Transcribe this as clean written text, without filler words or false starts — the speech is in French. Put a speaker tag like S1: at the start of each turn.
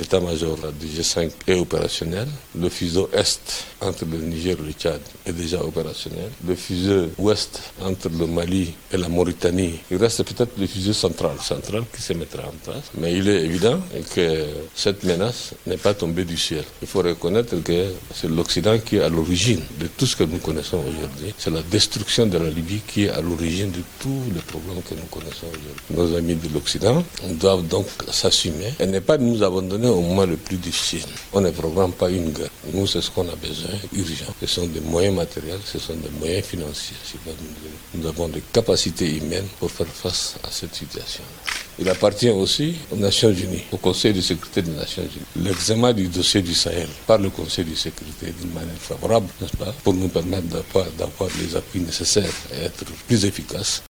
S1: l'état-major du G5 est opérationnel. Le fuseau Est entre le Niger et le Tchad est déjà opérationnel. Le fuseau Ouest entre le Mali et la Mauritanie, il reste peut-être le fuseau central qui se mettra en place. Mais il est évident que cette menace n'est pas tombée du ciel. Il faut reconnaître que c'est l'Occident qui est à l'origine de tout ce que nous connaissons aujourd'hui. C'est la destruction de la Libye qui est à l'origine de tous les problèmes que nous connaissons aujourd'hui. Nos amis de l'Occident doivent donc s'assumer et ne pas nous abandonner au moment le plus difficile. On ne programme pas une guerre. Nous, c'est ce qu'on a besoin, urgent. Ce sont des moyens matériels, ce sont des moyens financiers. Nous avons des capacités humaines pour faire face à cette situation. Il appartient aussi aux Nations Unies, au Conseil de sécurité des Nations Unies. L'examen du dossier du Sahel par le Conseil de sécurité d'une manière favorable, n'est-ce pas, pour nous permettre d'avoir les appuis nécessaires et être plus efficaces.